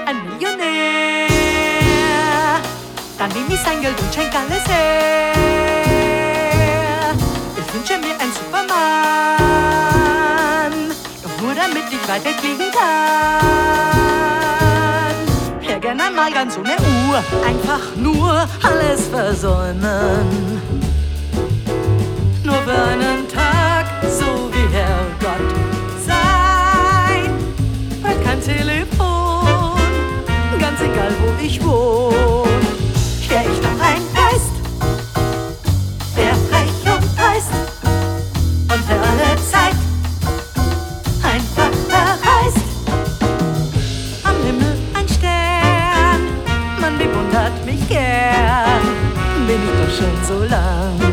ein Millionär. Dann nehm ich sein Geld und schenk alles her. Ich wünsche mir einen Superman, doch nur damit ich weiter fliegen kann. Wär gern einmal ganz ohne Uhr, einfach nur alles versäumen. Nur für einen Tag, so wie Herrgott sein. Bald kein Telefon, ganz egal wo ich wohne. Wär ich doch ein Geist, der frech und dreist und für alle Zeit einfach verreist. Am Himmel ein Stern, man bewundert mich gern, bin ich doch schon so lang.